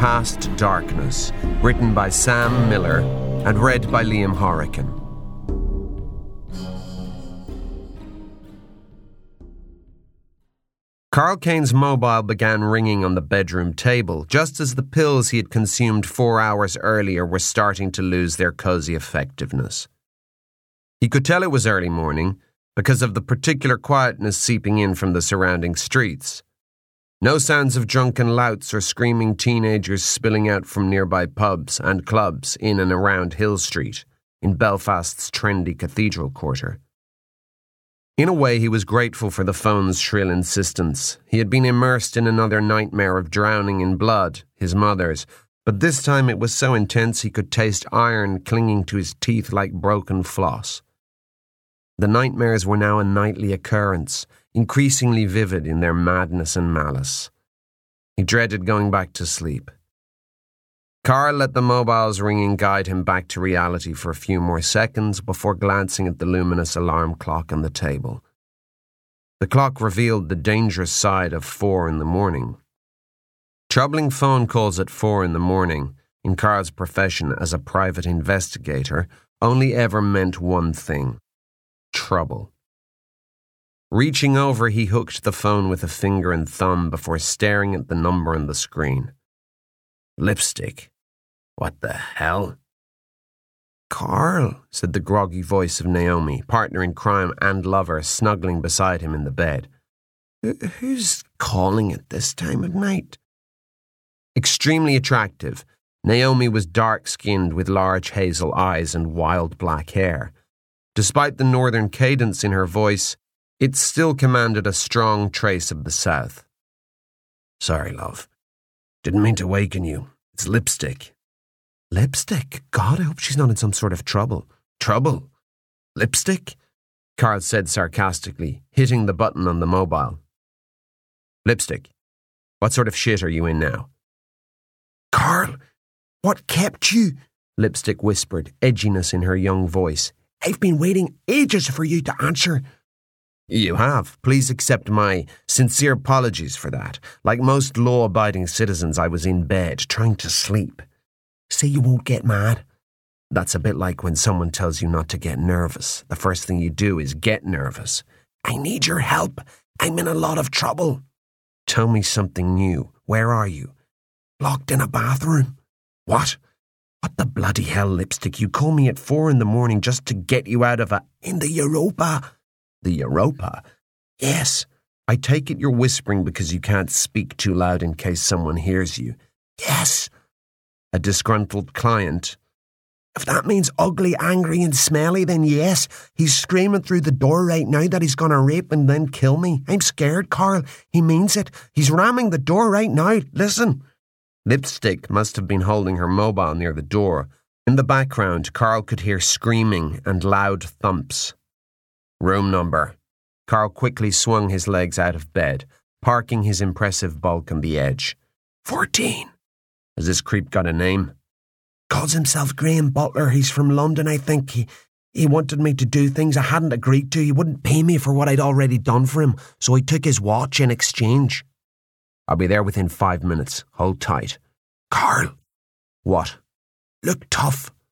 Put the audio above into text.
Past Darkness, written by Sam Miller and read by Liam Horican. Carl Kane's mobile began ringing on the bedroom table, just as the pills he had consumed 4 hours earlier were starting to lose their cosy effectiveness. He could tell it was early morning because of the particular quietness seeping in from the surrounding streets. No sounds of drunken louts or screaming teenagers spilling out from nearby pubs and clubs in and around Hill Street, in Belfast's trendy cathedral quarter. In a way, he was grateful for the phone's shrill insistence. He had been immersed in another nightmare of drowning in blood, his mother's, but this time it was so intense he could taste iron clinging to his teeth like broken floss. The nightmares were now a nightly occurrence, increasingly vivid in their madness and malice. He dreaded going back to sleep. Carl let the mobile's ringing guide him back to reality for a few more seconds before glancing at the luminous alarm clock on the table. The clock revealed the dangerous side of 4 a.m. Troubling phone calls at 4 a.m, in Carl's profession as a private investigator, only ever meant one thing: trouble. Reaching over, he hooked the phone with a finger and thumb before staring at the number on the screen. Lipstick. What the hell? Carl, said the groggy voice of Naomi, partner in crime and lover, snuggling beside him in the bed. Who's calling at this time of night? Extremely attractive, Naomi was dark-skinned with large hazel eyes and wild black hair. Despite the northern cadence in her voice, it still commanded a strong trace of the south. Sorry, love. Didn't mean to waken you. It's Lipstick. Lipstick? God, I hope she's not in some sort of trouble. Trouble? Lipstick? Carl said sarcastically, hitting the button on the mobile. Lipstick, what sort of shit are you in now? Carl, what kept you? Lipstick whispered, edginess in her young voice. I've been waiting ages for you to answer. You have. Please accept my sincere apologies for that. Like most law-abiding citizens, I was in bed, trying to sleep. Say you won't get mad. That's a bit like when someone tells you not to get nervous. The first thing you do is get nervous. I need your help. I'm in a lot of trouble. Tell me something new. Where are you? Locked in a bathroom. What? What the bloody hell, Lipstick? You call me at 4 a.m. just to get you out of in the Europa. The Europa? Yes. I take it you're whispering because you can't speak too loud in case someone hears you. Yes. A disgruntled client? If that means ugly, angry and smelly, then yes. He's screaming through the door right now that he's going to rape and then kill me. I'm scared, Carl. He means it. He's ramming the door right now. Listen. Lipstick must have been holding her mobile near the door. In the background, Carl could hear screaming and loud thumps. Room number. Carl quickly swung his legs out of bed, parking his impressive bulk on the edge. 14. Has this creep got a name? Calls himself Graham Butler. He's from London, I think. He wanted me to do things I hadn't agreed to. He wouldn't pay me for what I'd already done for him, so I took his watch in exchange. I'll be there within 5 minutes. Hold tight. Carl. What? Look tough.